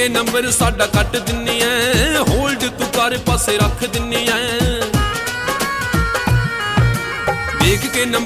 के नंबर साडा कट दिन्नी ऐ, होल्ड तू कर पासे रख दिन्नी ऐ। देख के नंबर